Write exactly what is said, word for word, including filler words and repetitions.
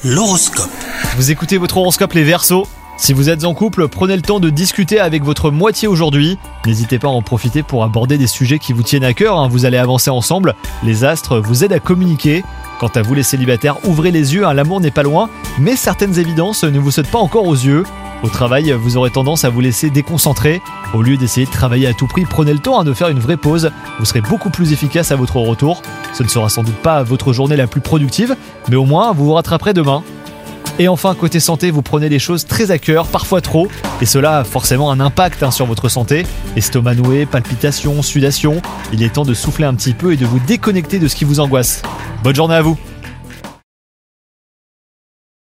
L'horoscope. Vous écoutez votre horoscope les Verseaux. Si vous êtes en couple, prenez le temps de discuter avec votre moitié aujourd'hui. N'hésitez pas à en profiter pour aborder des sujets qui vous tiennent à cœur, hein. Vous allez avancer ensemble. Les astres vous aident à communiquer. Quant à vous les célibataires, ouvrez les yeux, hein. L'amour n'est pas loin, mais certaines évidences ne vous sautent pas encore aux yeux. Au travail, vous aurez tendance à vous laisser déconcentrer. Au lieu d'essayer de travailler à tout prix, prenez le temps hein, de faire une vraie pause. Vous serez beaucoup plus efficace à votre retour. Ce ne sera sans doute pas votre journée la plus productive, mais au moins vous vous rattraperez demain. Et enfin, côté santé, vous prenez les choses très à cœur, parfois trop, et cela a forcément un impact hein, sur votre santé. Estomac noué, palpitations, sudation, il est temps de souffler un petit peu et de vous déconnecter de ce qui vous angoisse. Bonne journée à vous!